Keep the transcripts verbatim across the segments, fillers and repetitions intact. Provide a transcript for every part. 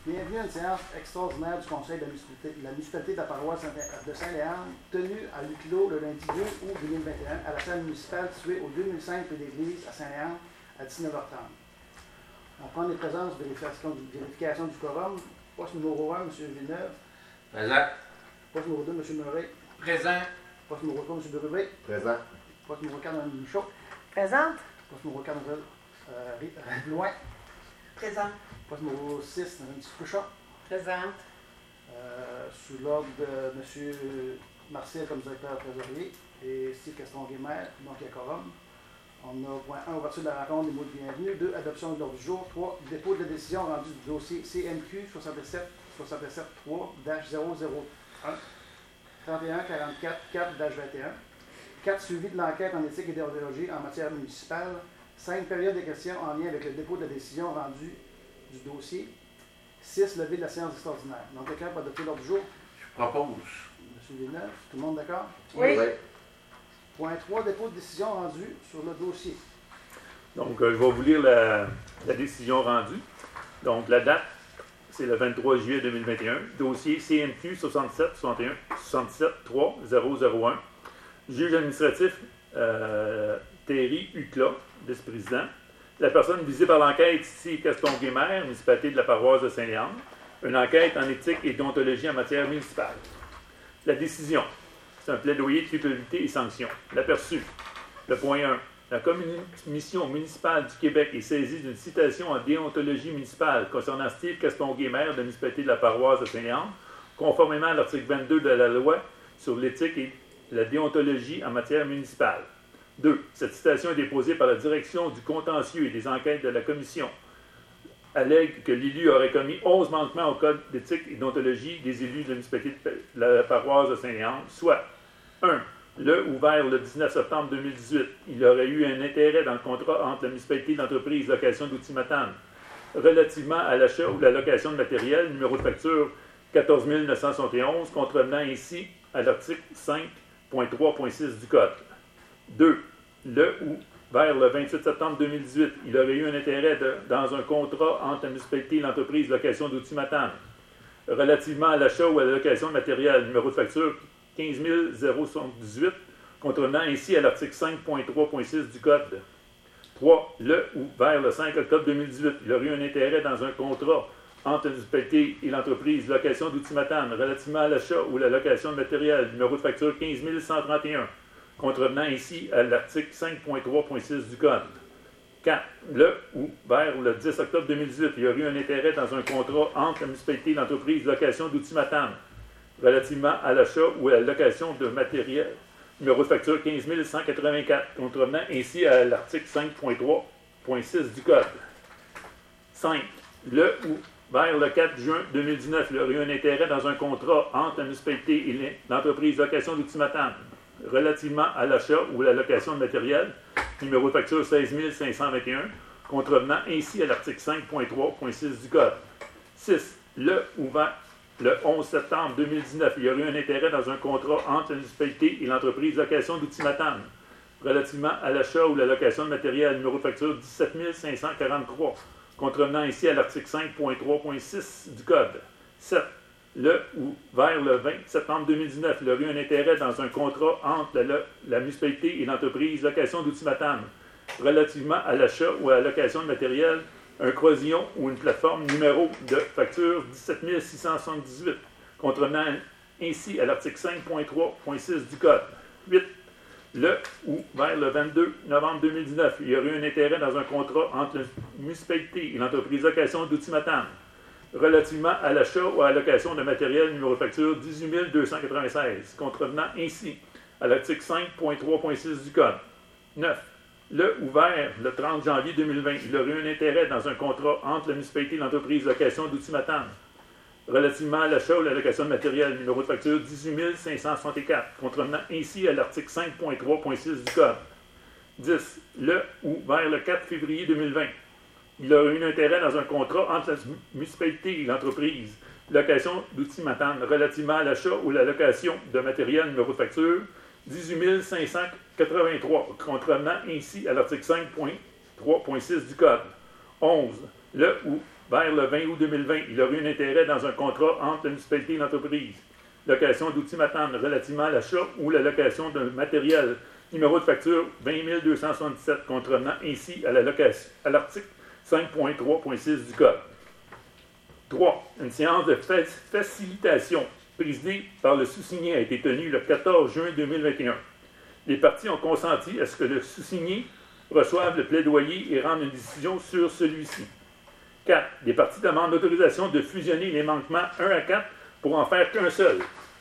Bienvenue à une séance extraordinaire du Conseil de la municipalité de la, municipalité de la paroisse de Saint-Léandre, tenue à huis clos le lundi deux août deux mille vingt et un à la salle municipale située au deux mille cinq rue d'Église à Saint-Léandre à dix-neuf heures trente. On prend les présences, vérification du, vérification du quorum. Poste numéro un, M. Villeneuve. Présent. Poste numéro deux, M. Murray. Présent. Poste numéro trois, M. Berubé. Présent. Poste numéro quatre, Mme Michaud. Présente. Poste numéro quatre, Mme euh, Loin. Présent. Poste numéro six, Mme Fouchon. Présente. Euh, sous l'ordre de M. Martial comme directeur trésorier et Steve Castron-Guémère, donc il y a quorum. On a point un, ouverture de la rencontre, des mots de bienvenue. deux, adoption de l'ordre du jour. trois, dépôt de la décision rendue du dossier C M Q soixante-sept soixante-sept trois zéro zéro un trente et un quarante-quatre quatre vingt et un. quatre, suivi de l'enquête en éthique et déontologie en matière municipale. cinq, période des questions en lien avec le dépôt de la décision rendue du dossier. six, levée de la séance extraordinaire. Donc, quelqu'un peut adopter l'ordre du jour? Je propose. M. Villeneuve, tout le monde d'accord? Oui. Oui. Point trois, dépôt de décision rendue sur le dossier. Donc, euh, je vais vous lire la, la décision rendue. Donc, la date, c'est le vingt-trois juillet deux mille vingt et un. Dossier C M Q soixante-sept soixante et un soixante-sept trois zéro zéro un. Juge administratif euh, Thierry Hucla, vice-président. La personne visée par l'enquête, ici, Caston-Guémère, municipalité de la paroisse de Saint-Léandre. Une enquête en éthique et déontologie en matière municipale. La décision. C'est un plaidoyer de culpabilité et sanction. L'aperçu. Le point un. La commission municipale du Québec est saisie d'une citation en déontologie municipale concernant Steve Caston-Guémère de la municipalité de la paroisse de Saint-Léandre, conformément à l'article vingt-deux de la loi sur l'éthique et la déontologie en matière municipale. deux. Cette citation est déposée par la direction du contentieux et des enquêtes de la commission. Allègue que l'élu aurait commis onze manquements au code d'éthique et d'ontologie des élus de la municipalité de la paroisse de Saint-Léandre, soit un. Le ou vers le dix-neuf septembre deux mille dix-huit, il aurait eu un intérêt dans le contrat entre la municipalité et l'entreprise location d'outils Matane relativement à l'achat ou la location de matériel, numéro de facture quatorze mille neuf cent soixante et onze, contrevenant ainsi à l'article cinq point trois point six du Code. deux. Le ou vers le vingt-huit septembre deux mille dix-huit, il aurait eu un intérêt de, dans un contrat entre la municipalité et l'entreprise location d'outils Matane relativement à l'achat ou à la location de matériel, numéro de facture quinze mille soixante-dix-huit, contrevenant ainsi à l'article cinq point trois point six du Code. trois. Le ou vers le cinq octobre deux mille dix-huit, il aurait eu un intérêt dans un contrat entre la municipalité et l'entreprise location d'outils Matane relativement à l'achat ou la location de matériel, numéro de facture quinze mille cent trente et un, contrevenant ainsi à l'article cinq point trois point six du Code. quatre. Le ou vers le dix octobre deux mille dix-huit, il y aurait eu un intérêt dans un contrat entre la municipalité et l'entreprise location d'outils Matane relativement à l'achat ou à la location de matériel, numéro de facture quinze mille cent quatre-vingt-quatre, contrevenant ainsi à l'article cinq point trois point six du Code. cinq. Le ou vers le quatre juin deux mille dix-neuf, il y aurait eu un intérêt dans un contrat entre la municipalité et l'entreprise location d'outils Matane relativement à l'achat ou à la location de matériel, numéro de facture seize mille cinq cent vingt et un, contrevenant ainsi à l'article cinq point trois point six du Code. six. Le ou vers le onze septembre deux mille dix-neuf, il y aurait eu un intérêt dans un contrat entre la municipalité et l'entreprise location d'outils Matane relativement à l'achat ou la location de matériel, numéro de facture dix-sept mille cinq cent quarante-trois, contrevenant ainsi à l'article cinq point trois point six du Code. sept. Le ou vers le vingt septembre deux mille dix-neuf, il y aurait eu un intérêt dans un contrat entre la, la municipalité et l'entreprise location d'outils Matane relativement à l'achat ou à la location de matériel, un croisillon ou une plateforme numéro de facture dix-sept mille six cent soixante-dix-huit, contrevenant ainsi à l'article cinq point trois point six du Code. huit. Le ou vers le vingt-deux novembre deux mille dix-neuf, il y aurait eu un intérêt dans un contrat entre la municipalité et l'entreprise location d'outils Matane relativement à l'achat ou à la location de matériel, numéro de facture dix-huit mille deux cent quatre-vingt-seize, contrevenant ainsi à l'article cinq point trois point six du Code. neuf. Le ou vers le trente janvier deux mille vingt, il aurait eu un intérêt dans un contrat entre la municipalité et l'entreprise location d'outils Matane relativement à l'achat ou à la location de matériel, numéro de facture dix-huit mille cinq cent soixante-quatre, contrevenant ainsi à l'article cinq point trois point six du Code. dix. Le ou vers le quatre février deux mille vingt, il aurait eu un intérêt dans un contrat entre la municipalité et l'entreprise location d'outils Matane relativement à l'achat ou à la location de matériel, numéro de facture dix-huit mille cinq cent quatre-vingt-trois, contrevenant ainsi à l'article cinq point trois point six du Code. onze. le ou vers le vingt août deux mille vingt, il aurait eu un intérêt dans un contrat entre la municipalité et l'entreprise. Location d'outils Matane relativement à l'achat ou la location d'un matériel. Numéro de facture vingt mille deux cent soixante-dix-sept, contrevenant ainsi à la location, à l'article cinq point trois point six du Code. trois. Une séance de facilitation présidée par le sous-signé a été tenue le quatorze juin deux mille vingt et un. Les parties ont consenti à ce que le sous-signé reçoive le plaidoyer et rende une décision sur celui-ci. quatre. Les parties demandent l'autorisation de fusionner les manquements un à quatre pour en faire qu'un seul.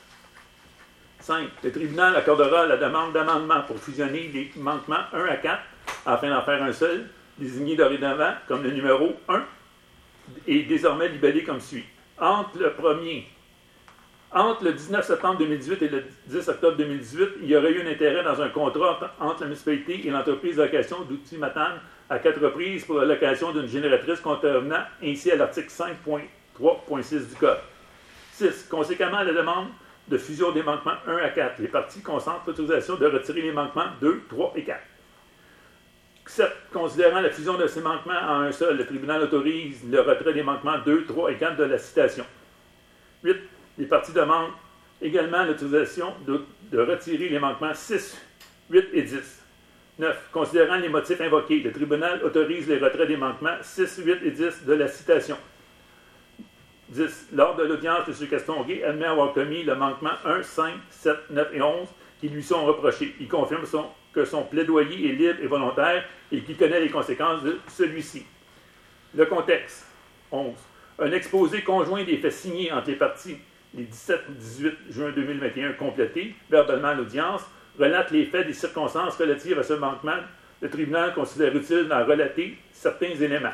cinq. Le tribunal accordera la demande d'amendement pour fusionner les manquements un à quatre afin d'en faire un seul, désigné dorénavant comme le numéro un et désormais libellé comme suit. Entre le premier, entre le dix-neuf septembre deux mille dix-huit et le dix octobre deux mille dix-huit, il y aurait eu un intérêt dans un contrat entre la municipalité et l'entreprise de location d'outils Matane à quatre reprises pour la location d'une génératrice contrevenant ainsi à l'article cinq point trois point six du Code. six. Conséquemment à la demande de fusion des manquements un à quatre, les parties consentent l'autorisation de retirer les manquements deux, trois et quatre. sept. Considérant la fusion de ces manquements en un seul, le tribunal autorise le retrait des manquements deux, trois et quatre de la citation. huit. Les parties demandent également l'autorisation de, de retirer les manquements six, huit et dix. neuf. Considérant les motifs invoqués, le tribunal autorise les retraits des manquements six, huit et dix de la citation. dix. Lors de l'audience, M. Castonguay admet avoir commis le manquement un, cinq, sept, neuf et onze qui lui sont reprochés. Il confirme son, que son plaidoyer est libre et volontaire et qu'il connaît les conséquences de celui-ci. Le contexte. onze. Un exposé conjoint des faits signés entre les parties les dix-sept et dix-huit juin deux mille vingt et un complété verbalement à l'audience relate les faits des circonstances relatives à ce manquement. Le tribunal considère utile d'en relater certains éléments.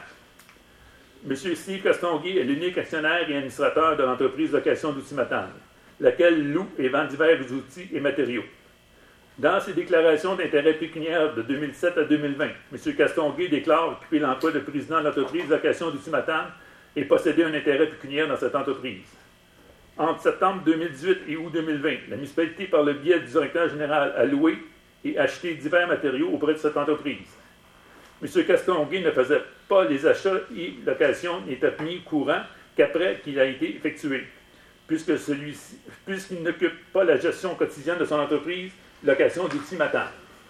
M. Steve Castonguay est l'unique actionnaire et administrateur de l'entreprise Location d'outils Matane, laquelle loue et vend divers outils et matériaux. Dans ses déclarations d'intérêt pécuniaire de deux mille sept à deux mille vingt, M. Castonguay déclare occuper l'emploi de président de l'entreprise Location d'outils Matane et posséder un intérêt pécuniaire dans cette entreprise. Entre septembre deux mille dix-huit et août deux mille vingt, la municipalité, par le biais du directeur général, a loué et acheté divers matériaux auprès de cette entreprise. M. Castonguay ne faisait pas les achats et locations n'étaient mis courant qu'après qu'il a été effectué, puisque celui-ci, puisqu'il n'occupe pas la gestion quotidienne de son entreprise, location d'outils Matane.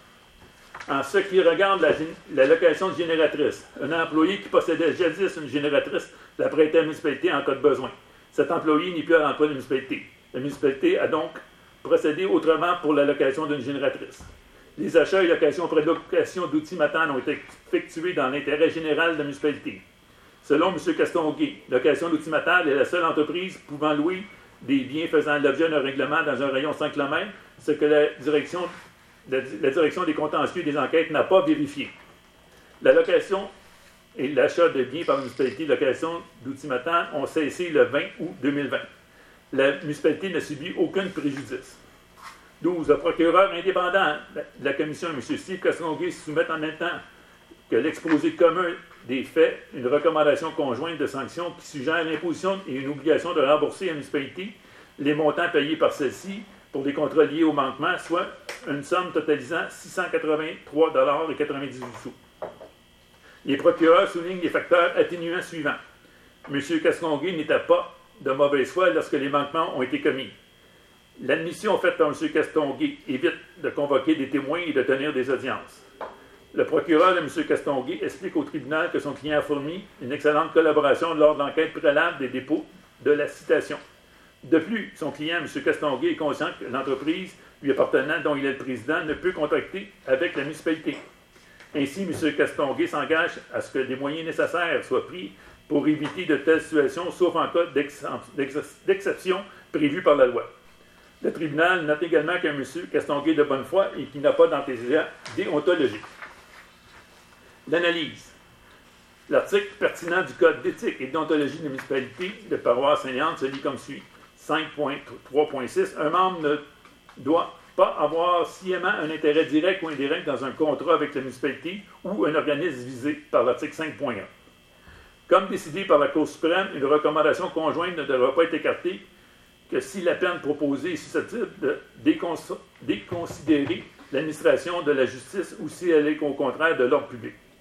En ce qui regarde la, la location de génératrice, un employé qui possédait jadis une génératrice la prêtait à la municipalité en cas de besoin. Cet employé n'est plus à l'emploi de la municipalité. La municipalité a donc procédé autrement pour la location d'une génératrice. Les achats et locations auprès de location d'outils Matane ont été effectués dans l'intérêt général de la municipalité. Selon M. Castonguay, Location d'outils Matane est la seule entreprise pouvant louer des biens faisant l'objet d'un règlement dans un rayon de cinq kilomètres, ce que la direction, la, la direction des contentieux des enquêtes n'a pas vérifié. La location et l'achat de biens par la municipalité de location d'outils Matane ont cessé le vingt août deux mille vingt. La municipalité n'a subi aucun préjudice. douze. Le procureur indépendant de la commission, M. Steve Castonguay, soumet en même temps que l'exposé commun des faits une recommandation conjointe de sanctions qui suggère l'imposition et une obligation de rembourser à la municipalité les montants payés par celle-ci pour les contrats liés au manquement, soit une somme totalisant six cent quatre-vingt-trois dollars et quatre-vingt-dix-huit sous. Les procureurs soulignent les facteurs atténuants suivants. M. Castonguay n'était pas de mauvaise foi lorsque les manquements ont été commis. L'admission faite par M. Castonguay évite de convoquer des témoins et de tenir des audiences. Le procureur de M. Castonguay explique au tribunal que son client a fourni une excellente collaboration lors de l'enquête préalable des dépôts de la citation. De plus, son client, M. Castonguay, est conscient que l'entreprise lui appartenant, dont il est le président, ne peut contracter avec la municipalité. Ainsi, M. Castonguay s'engage à ce que des moyens nécessaires soient pris pour éviter de telles situations, sauf en cas d'exception prévue par la loi. Le tribunal note également qu'un M. Castonguay est de bonne foi et qu'il n'a pas d'antécédent déontologique. L'analyse. L'article pertinent du Code d'éthique et d'ontologie de la municipalité de Paroisse Saint-Léandre se lit comme suit. cinq point trois point six. Un membre ne doit pas avoir sciemment un intérêt direct ou indirect dans un contrat avec la municipalité ou un organisme visé par l'article cinq point un. Comme décidé par la Cour suprême, une recommandation conjointe ne devra pas être écartée que si la peine proposée est susceptible de décons- déconsidérer l'administration de la justice ou si elle est au contraire de l'ordre public.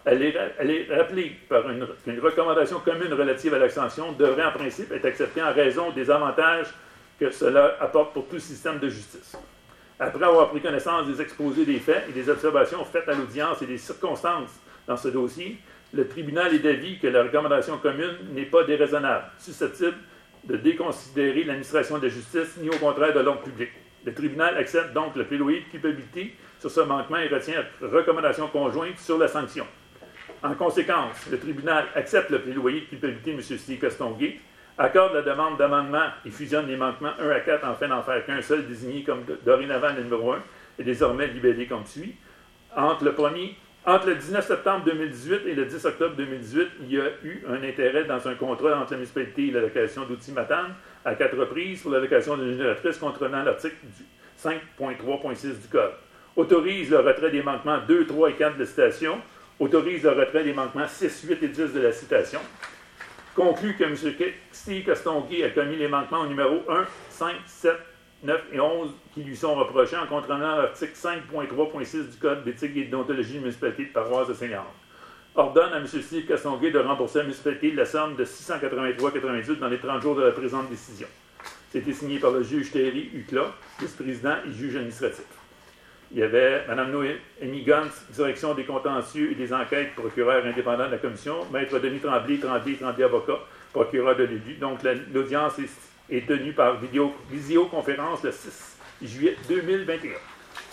Elle est, elle est rappelée par une, une recommandation commune relative à l'extension devrait en principe être acceptée en raison des avantages que cela apporte pour tout système de justice. Après avoir pris connaissance des exposés des faits et des observations faites à l'audience et des circonstances dans ce dossier, le tribunal est d'avis que la recommandation commune n'est pas déraisonnable, susceptible de déconsidérer l'administration de la justice ni au contraire de l'ordre public. Le tribunal accepte donc le plaidoyer de culpabilité sur ce manquement et retient recommandation conjointe sur la sanction. En conséquence, le tribunal accepte le plaidoyer de culpabilité de M. Steve Castonguay, accorde la demande d'amendement et fusionne les manquements un à quatre afin d'en faire qu'un seul désigné comme dorénavant le numéro un et désormais libellé comme suit. Entre le, premier, entre le dix-neuf septembre deux mille dix-huit et le dix octobre deux mille dix-huit, il y a eu un intérêt dans un contrat entre la municipalité et la location d'outils Matane à quatre reprises pour la location d'une génératrice contrevenant l'article cinq point trois point six du Code. Autorise le retrait des manquements deux, trois et quatre de la citation. Autorise le retrait des manquements six, huit et dix de la citation. Conclut que M. Steve Castonguay a commis les manquements au numéro un, cinq, sept, neuf et onze qui lui sont reprochés en contrevenant l'article cinq point trois point six du Code d'éthique et de déontologie de la municipalité de Paroisse de Saint-Laurent. Ordonne à M. Steve Castonguay de rembourser à la municipalité la somme de six cent quatre-vingt-trois virgule quatre-vingt-dix dans les trente jours de la présente décision. C'était signé par le juge Thierry Huclas, vice-président et juge administratif. Il y avait Mme Noémie Gantz, direction des contentieux et des enquêtes, procureur indépendant de la commission, Maître Denis Tremblay, Tremblay, Tremblay avocat, procureur de l'élu. Donc l'audience est, est tenue par vidéo, visioconférence le six juillet deux mille vingt et un.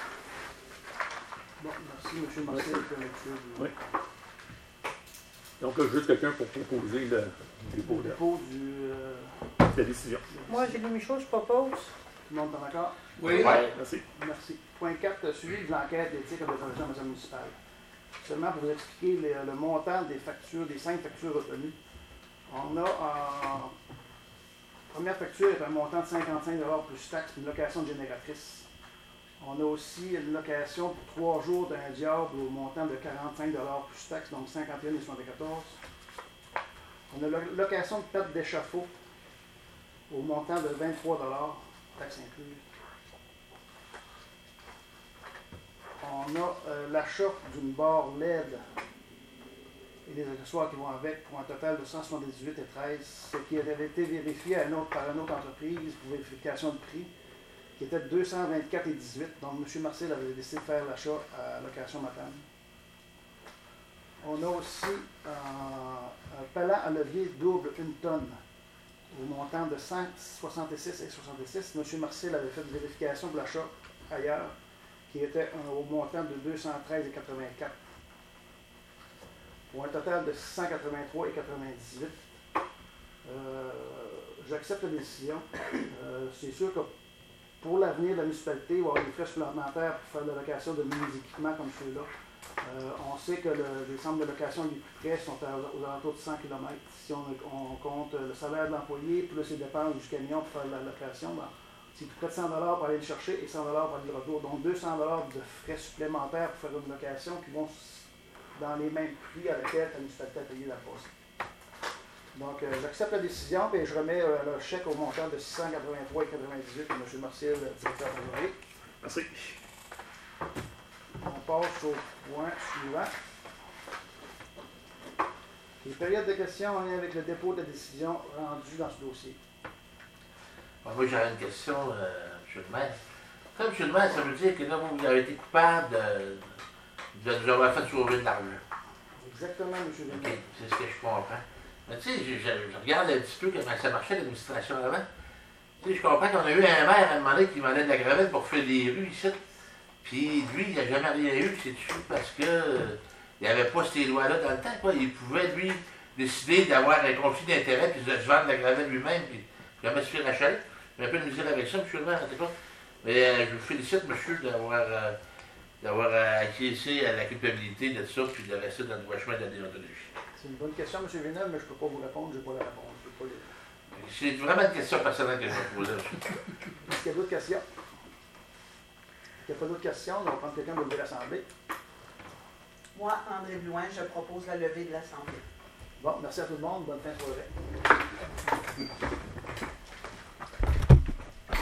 Bon, merci M. Marcel pour la lecture. Oui. Donc, juste quelqu'un pour proposer le dépôt, Le dépôt du, euh, de la décision. Moi, Julie Michaud, je propose. Tout le monde est d'accord? Oui. Ouais, merci. Merci. Point quatre, suivi de l'enquête d'éthique de l'autorisation de la municipale. Seulement pour vous expliquer les, le montant des factures, des cinq factures retenues. On a en première facture est un montant de cinquante-cinq dollars plus taxes pour une location de génératrice. On a aussi une location pour trois jours d'un diable au montant de quarante-cinq dollars plus taxes, donc cinquante et un virgule soixante-quatorze. On a la location de perte d'échafaud au montant de vingt-trois dollars, taxes incluses. On a euh, l'achat d'une barre L E D et des accessoires qui vont avec pour un total de cent soixante-dix-huit virgule treize, ce qui avait été vérifié à une autre, par une autre entreprise pour vérification de prix, qui était de deux cent vingt-quatre virgule dix-huit. Donc, M. Marcel avait décidé de faire l'achat à location Matane. On a aussi euh, un palan à levier double une tonne au montant de cent soixante-six virgule soixante-six. M. Marcel avait fait une vérification de l'achat ailleurs, qui était un, au montant de deux cent treize virgule quatre-vingt-quatre, pour un total de six cent quatre-vingt-trois virgule quatre-vingt-dix-huit. Euh, J'accepte la décision. Euh, C'est sûr que pour l'avenir de la municipalité, il va y avoir des frais supplémentaires pour faire de la location de nouveaux équipements comme ceux-là. Euh, on sait que le, les centres de location les plus près sont à, aux alentours de cent kilomètres. Si on, on compte le salaire de l'employé, plus les dépenses du camion pour faire la location, ben, c'est près de cent dollars pour aller le chercher et cent dollars pour aller le retour. Donc deux cents dollars de frais supplémentaires pour faire une location qui vont dans les mêmes prix à laquelle la municipalité a payé la poste. Donc euh, j'accepte la décision et je remets euh, le chèque au montant de six cent quatre-vingt-trois virgule quatre-vingt-dix-huit pour M. Martial, directeur trésorier. Merci. On passe au point suivant. Les périodes de questions en lien avec le dépôt de la décision rendue dans ce dossier. Bon, moi, j'avais une question, euh, M. le maire. Ça, M. le maire, ça veut dire que là, vous avez été coupable de, de nous avoir fait sauver de l'argent. Exactement, M. OK, Villeneuve. c'est ce que je comprends. Mais tu sais, je, je, je regarde un petit peu comment ça marchait l'administration avant. Tu sais, je comprends qu'on a eu un maire à un moment donné qui demandait de la gravette pour faire des rues ici. Puis lui, il n'a jamais rien eu, c'est-tu, parce que euh, il n'y avait pas ces lois-là dans le temps, quoi. Il pouvait, lui, décider d'avoir un conflit d'intérêt puis de se vendre la gravette lui-même, puis jamais se faire acheter. J'ai un peu de misère avec ça, M. le maire, en tout cas. Mais euh, je vous félicite, monsieur, d'avoir euh, d'avoir euh, acquiescé à la culpabilité de ça, puis de rester dans le droit chemin de la déontologie. C'est une bonne question, M. Villeneuve, mais je ne peux pas vous répondre, je n'ai pas la réponse. Je peux pas les... C'est vraiment une question personnelle que je vais poser. Est-ce qu'il y a d'autres questions? Il n'y a pas d'autres questions, on va prendre quelqu'un de l'Assemblée. Moi, André Blouin, je propose la levée de l'Assemblée. Bon, merci à tout le monde. Bonne fin de soirée.